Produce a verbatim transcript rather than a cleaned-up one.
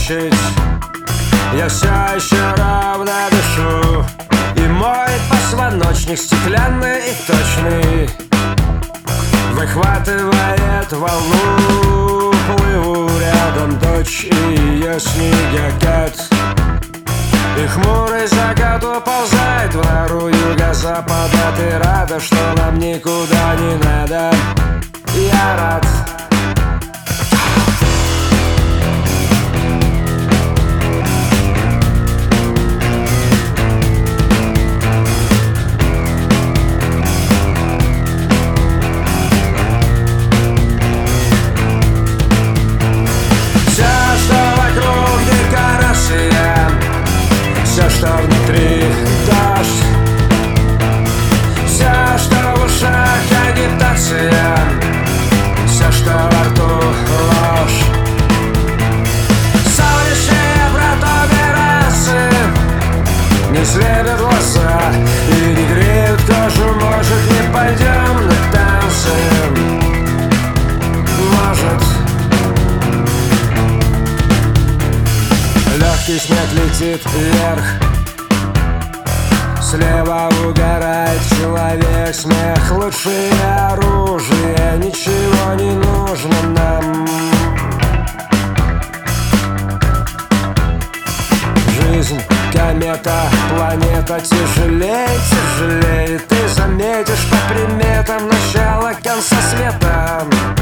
площадь. Я все еще ровно дышу, и мой позвоночник стеклянный и точный выхватывает волну. Плыву рядом дочь и ее снегокат, и хмурый закат уползает в нору юго-запада. Ты рада, что нам никуда не надо? Я рад. Все, что внутри дождь, все, что в ушах агитация, все, что во рту ложь. Солнечные протуберанцы не слепят глаза и не греют кожу. Может, не пойдем на танцы? Может. Легкий снег летит вверх, слева угорает человек. Смех — лучшее оружие, ничего не нужно нам. Жизнь — комета, планета тяжелее, тяжелее. Ты заметишь по приметам начало конца света.